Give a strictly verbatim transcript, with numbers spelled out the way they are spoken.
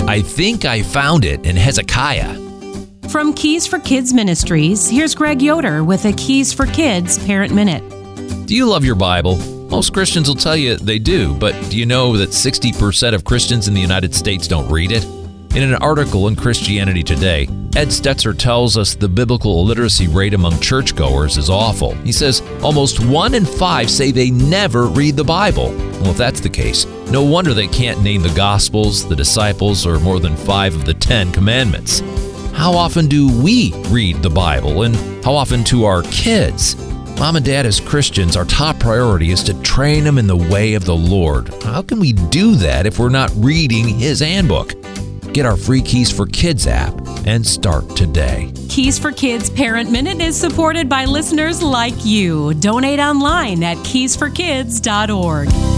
I think I found it in Hezekiah. From Keys for Kids Ministries, here's Greg Yoder with a Keys for Kids Parent Minute. Do you love your Bible? Most Christians will tell you they do, but do you know that sixty percent of Christians in the United States don't read it? In an article in Christianity Today, Ed Stetzer tells us the biblical illiteracy rate among churchgoers is awful. He says almost one in five say they never read the Bible. Well, if that's the case, no wonder they can't name the Gospels, the disciples, or more than five of the Ten Commandments. How often do we read the Bible, and how often to our kids? Mom and Dad, as Christians, our top priority is to train them in the way of the Lord. How can we do that if we're not reading His handbook? Get our free Keys for Kids app and start today. Keys for Kids Parent Minute is supported by listeners like you. Donate online at keys for kids dot org.